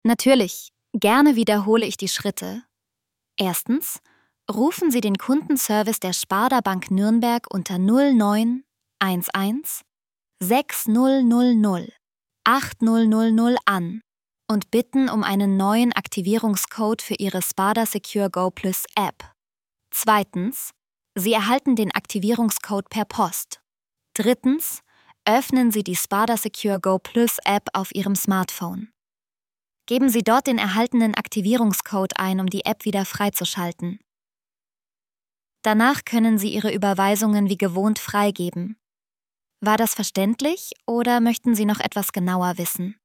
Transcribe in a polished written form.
Natürlich, gerne wiederhole ich die Schritte. Erstens, rufen Sie den Kundenservice der Sparda Bank Nürnberg unter 0911 6000 8000 an und bitten um einen neuen Aktivierungscode für Ihre Sparda Secure Go Plus App. Zweitens, Sie erhalten den Aktivierungscode per Post. Drittens, öffnen Sie die Sparda Secure Go Plus App auf Ihrem Smartphone. Geben Sie dort den erhaltenen Aktivierungscode ein, um die App wieder freizuschalten. Danach können Sie Ihre Überweisungen wie gewohnt freigeben. War das verständlich oder möchten Sie noch etwas genauer wissen?